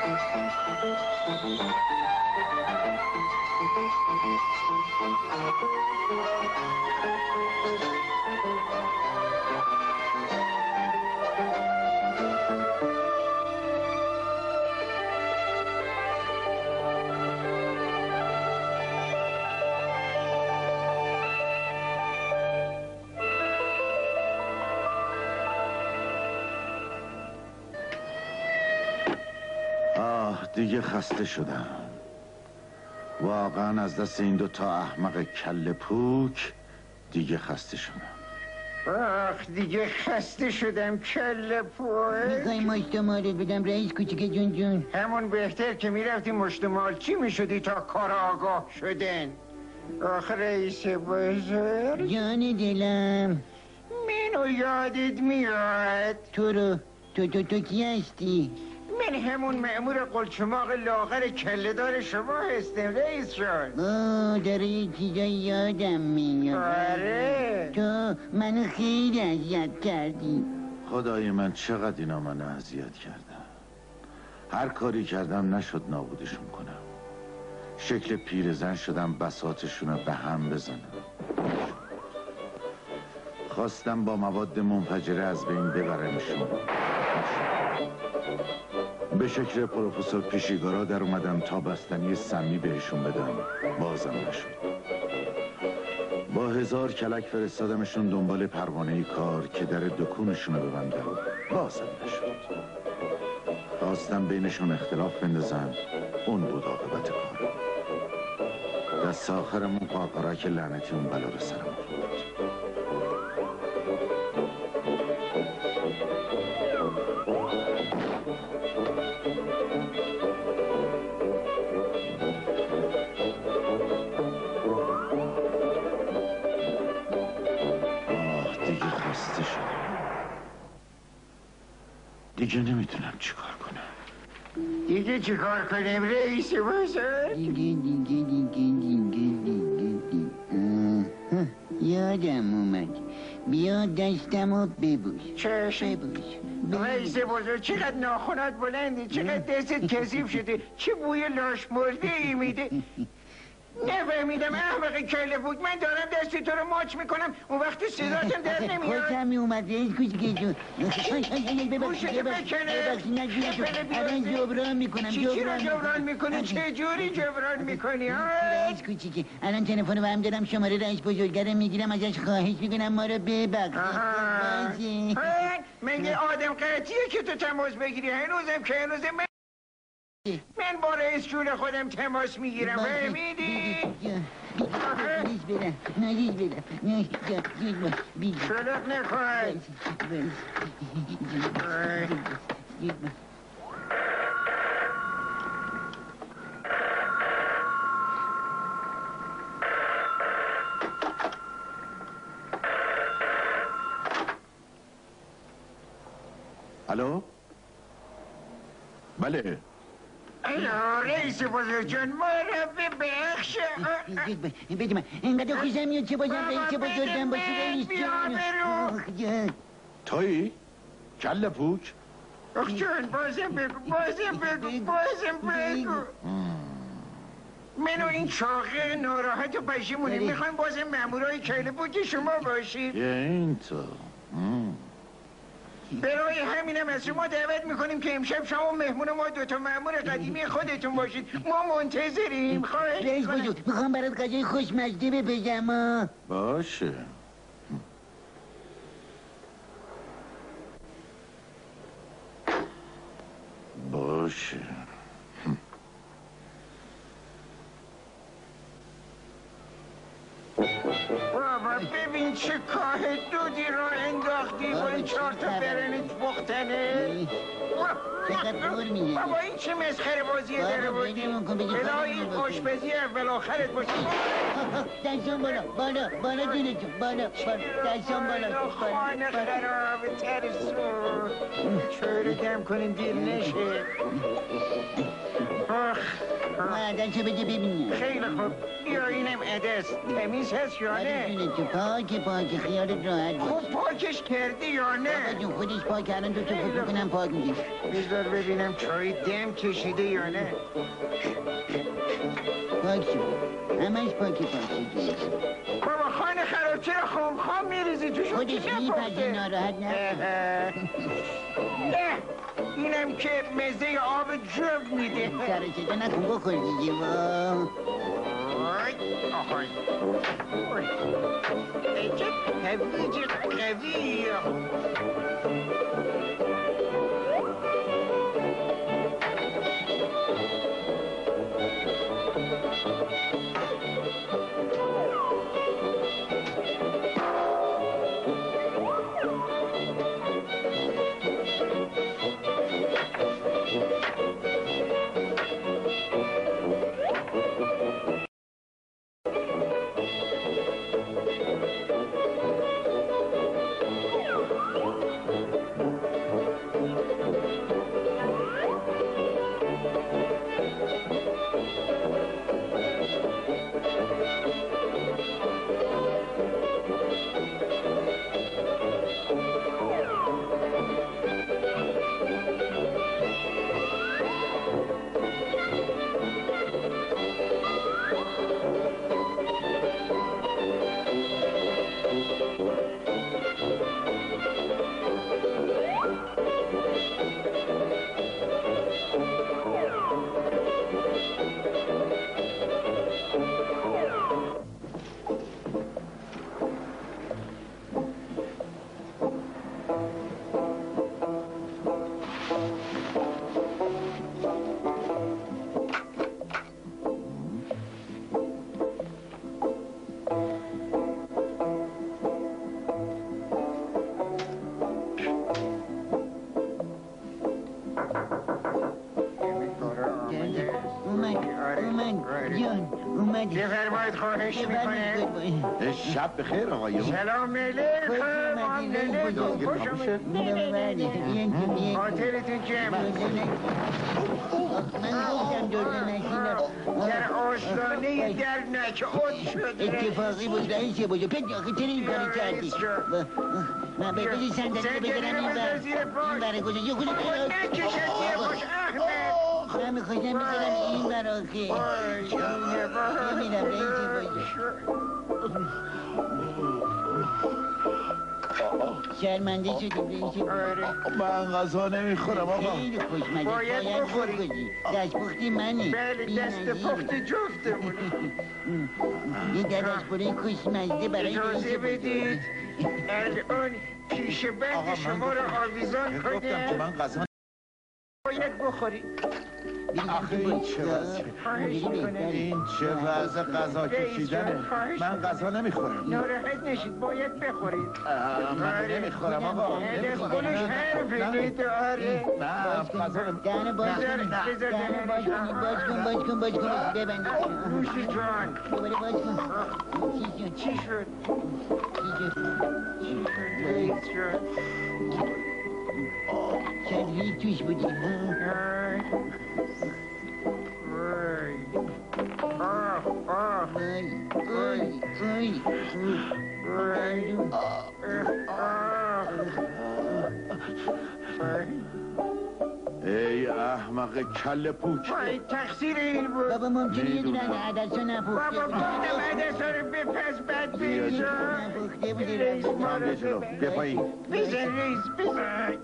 دیگه خسته شدم. واقعا از دست این 2 احمق کله پوک دیگه خسته شدم. آخ دیگه خسته شدم کله پوک. میخوای مشت مالت بدم رئیس کوچیک جون؟ همون بهتر که میرفتی مشت مال چی میشدی تا کار آگاه شدن. آخ رئیس بزرگ جان دلم منو یادت میاد. تو کی هستی؟ من همون مأمور قلچماق لاغر کله دار شما هستم رئیس جان. داره یه چیزایی یادم میاد. آره تو منو خیلی اذیت کردی. خدای من چقدر اینا منو اذیت کردن. هر کاری کردم نشد نابودشون کنم. شکل پیرزن شدم بساطشون رو به هم بزنم. خواستم با مواد منفجره از بین ببرمشون. به شکل پروفسور پیشیگارا در اومدم تا بستنی سمی بهشون بدم. بازم نشد. با 1000 کلک فرستادمشون دنبال پروانه کار که در دکونشون رو ببندم. بازم نشد. خواستم بینشون اختلاف بندازم. اون بود عاقبت کار. دست آخرمون قاقارک لعنتی اون بلا رو سرم بود. دیگه نمیتونم چیکار کنم. دیگه چیکار کنیم رئیس بزرگ؟ یادم اومد. بیا دستمو ببوش. چشم رئیس بزرگ چقدر ناخونات بلندی، چقدر دستت کثیف شده، چه بوی لاش مرده ای میده. نفهمیدم احمق کله پوک، من دارم دست تو رو ماچ میکنم اون وقت صداتم در نمیاد. خوشم میومد رئیس کوچیک جون. ببخشید الان جبران میکنم. چی رو جبران میکنی؟ چه جوری جبران میکنی؟ رئیس کوچیک الان تلفن رو هم دارم، شماره رئیس بزرگره میگیرم، ازش خواهش میکنم ما رو ببخشید. مگه آدم قطعیه که تو تماس بگیری؟ هنوزم که هنوزم من با رئیس جون خودم تماس میگیرم. فهمیدی؟ نجیز برم شلق نکن. الو؟ بله رئیس بزرگ جان ما رو ببخش. بده من اینقدر خوشم میاد چه باشم رئیس بزرگم باشی رئیس جان. تویی؟ کله پوک؟ آخ جان بازم بگو. منو این چاقه ناراحت و پشیمونی میخوایم بازم مامورای کله پوک شما باشید. این تو برای همینم از شما دعوت میکنیم که امشب شما مهمون ما 2 مأمور قدیمی خودتون باشید. ما منتظریم. خواهش رئیس بزرگ میخوام برات غذای خوشمزه بپزم. باشه. بابا ببین چه کاه دودی رو انداختی با این 4 تا برنج پختنه. بابا این چه مسخره بازیه داره بودی؟ الهی این آشپزی اول آخرت باشه. دستان بالا جونتون بالا دستان بالا. خانه خراب ترسو چوره دم کنیم دیر نشه. عدسه بده ببینیم. خیلی خوب بیا اینم عدس. تمیز هست یا نه؟ پاک خیالت راحت باش. خوب پاکش کردی یا نه؟ بابا جون خودش پاک الان 2 تا فوت کنم پاک میشه. بذار ببینم چای دم کشیده یا نه. پاک شد همش پاکی بابا خانه خراب چرا خام میریزی توشون خودش چی میپزه نپخته؟ ناراحت نه اینم که مزه آب جوب میده. سر چطا نکن بخور دیگه با آهای چه هویج قوی. بفرمایید خواهش میکنه. شب بخیر آقایون. سلام علیکم. علیکم. خوش آمدید. خاطرتون جمع. من گفتم جرده نشینم در آستانه درنک عد شد. اتفاقی بود رئیس بزرگ پدی آخه چرا این کاری کردی من به بگی صندلی بگیرم این بره گذاشت یه خود نکشد یه خوش احمد. من میخواستم بگیرم این بر آخه میرم رئیس بزرگ شرمنده شدیم رئیس بزرگ من غذا نمیخورم آقا. خیلی خوشمزه باید بخوری دست پختی منی بله دست پخت جفتمونه. یه درست پوره خوشمزه برای اجازه بدید الان پیش بند شما رو آویزان کنه. من غذا باید بخوری. آخه این چه وضعه؟ این چه وضع غذا کشیدنه؟ من غذا نمیخورم. ناراحت نشید باید بخورید. من نمیخورم آقا. خودش حرفی داره. نه غذا دهنه باز کن ببند نوشی جان دوباره باز کن چی شد؟ رئیس جان شاید هیچ توش بودی ای احمق کله پوک. تقصیر این بود. بابا ممکنه یه دونه عدسا نپخته بابا گفتم عدسا رو بپس بعد بریزا. نپخته بودی رئیس ما رو بیا پایین. بزن رئیس بزن.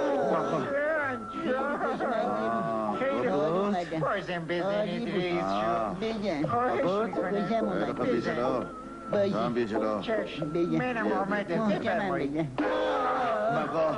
خیلی خوب بازم بزنید رئیس جان. بزن خواهش میکنم. بزن بیا بیا جلو. چشم بزن منم آمده بفرمایید. مقا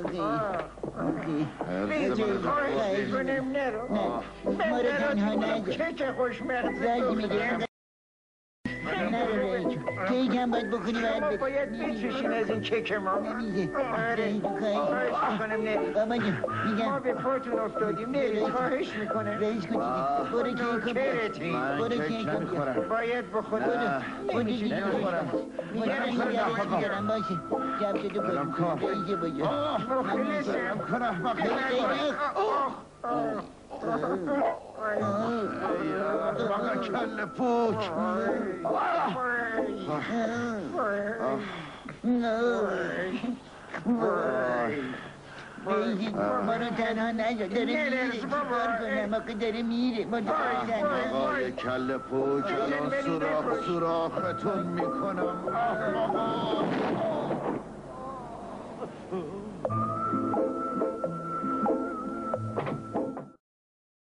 رئیس خواهش میکنم نرو. ما رو تنها نگو چه خوشمرزه رازی میگیرم نرو رئیس کیک هم باید بکنی باید باید بچشین از این کیک ما. نمیزه آره خواهش میکنم نرید. بابا جون ما میگم به پاتون افتادیم نرید خواهش میکنم. رئیس کن برو کیک من برو کیک کیک نمیخورم. باید بخورم. برو دیگه نمیخورم. میگرم باشه جب شده برو رئیس بزرگ مخلصم. کن احمق. احمق کله پوک. ما رو تنها نذار داره میره چیکار کنم آقا داره میره ما آقای کله پوک الان سوراختون میکنم